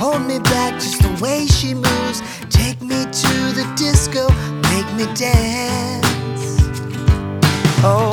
hold me back just the way she moves. Take me to the disco, make me dance. Oh,